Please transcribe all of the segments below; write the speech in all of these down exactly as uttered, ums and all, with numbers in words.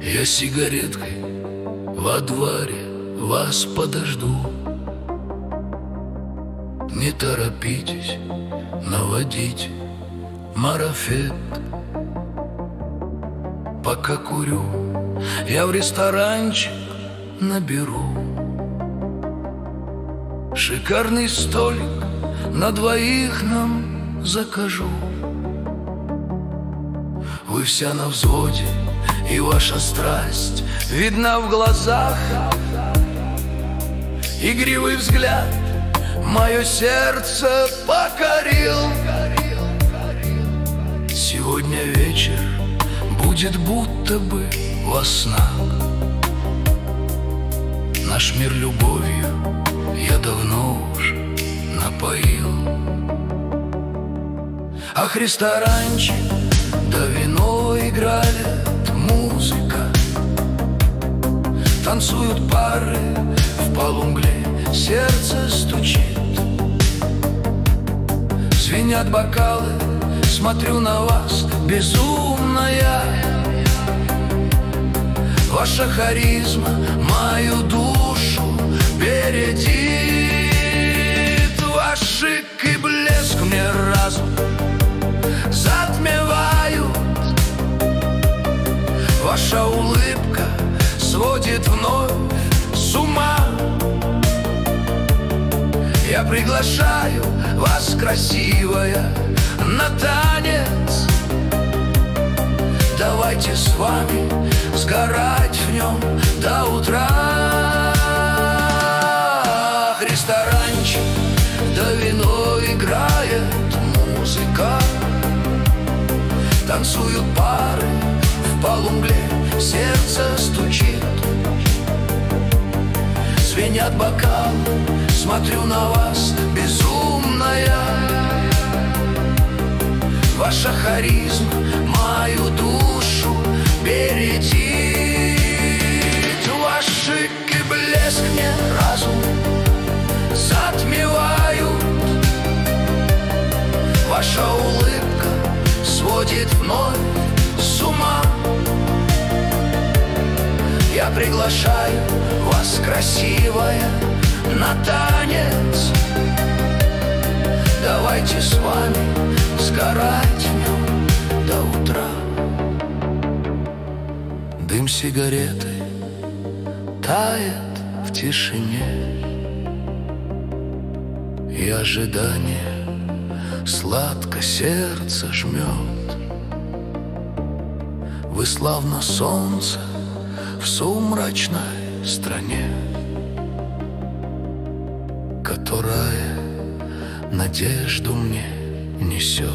Я сигареткой во дворе вас подожду. Не торопитесь наводить марафет. Пока курю, я в ресторанчик наберу. Шикарный столик на двоих нам закажу. Вы вся на взводе, и ваша страсть видна в глазах. Игривый взгляд мое сердце покорил. Сегодня вечер будет будто бы во снах. Наш мир любовью я давно уж напоил. Ах, ресторанчик, да вино играет музыка. Танцуют пары в полумгле, сердце стучит. Звенят бокалы, смотрю на вас, безумная. Ваша харизма мою душу бередит. Ваш шик и блеск мне разум затмевают. Ваша улыбка сводит вновь с ума. Я приглашаю вас, красивая, на танец. Давайте с вами сгорать в нем до утра. Ресторанчик, да вино играет музыка. Танцуют пары в полумгле, сердце стучит. Звенят бокалы, смотрю на вас, безумная. Ваша харизма мою душу бередит. Ваш шик и блеск мне разум затмевают. Ваша улыбка сводит вновь с ума. Я приглашаю вас, красивая, на танец. Давайте с вами сгорать в нем до утра. Дым сигареты тает в тишине, и ожидание сладко сердце жмет. Вы словно солнце в сумрачной стране, которая надежду мне несет.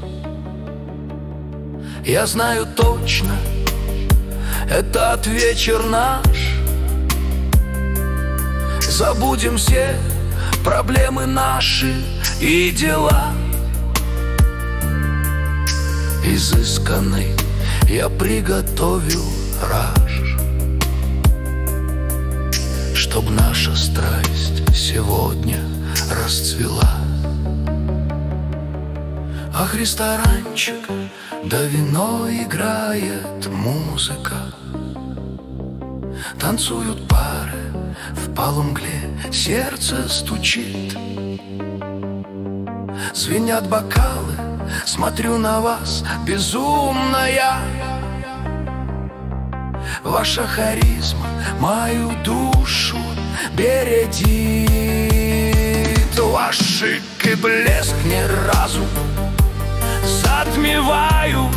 Я знаю точно, этот вечер наш. Забудем все проблемы наши и дела. Изысканный я приготовил раж, чтоб наша страсть сегодня расцвела. Ах, ресторанчик, да вино играет музыка. Танцуют пары в полумгле, сердце стучит. Звенят бокалы, смотрю на вас, безумная. Ваша харизма мою душу бередит. Ваш шик и блеск мне разум затмевают.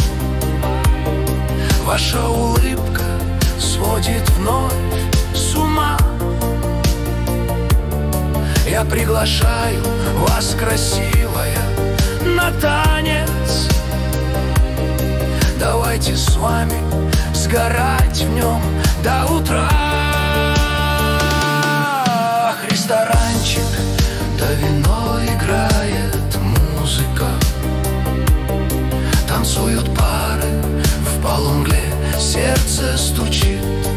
Ваша улыбка сводит вновь с ума. Я приглашаю вас, красивая, на танец. Давайте с вами сгорать в нем до утра. Ах, ресторанчик, да вино играет музыка. Танцуют пары в полумгле, сердце стучит.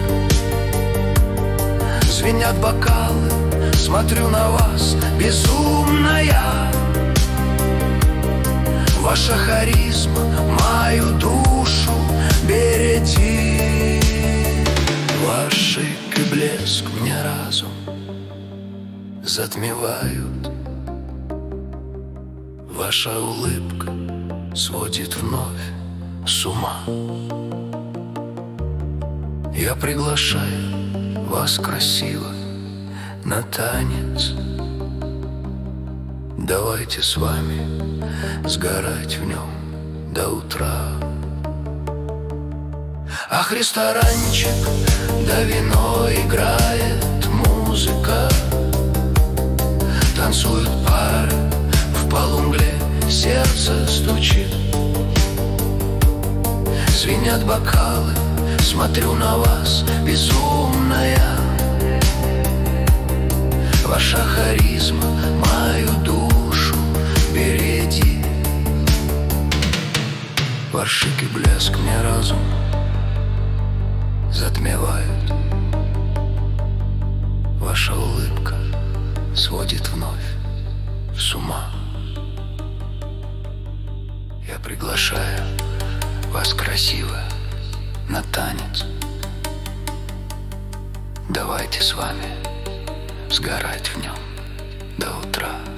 Звенят бокалы, смотрю на вас, безумная. Ваша харизма мою душу бередит. затмевают. Ваша улыбка сводит вновь с ума. Я приглашаю вас красиво на танец. Давайте с вами сгорать в нем до утра. Ах, ресторанчик, да вино играет музыка. Танцуют пары, в полумгле сердце стучит. Звенят бокалы, смотрю на вас, безумная. Ваша харизма мою душу береди. Ваш шик и блеск мне разум затмевают. Ваша улыбка сводит вновь с ума. Я приглашаю вас красиво на танец. Давайте с вами сгорать в нем до утра.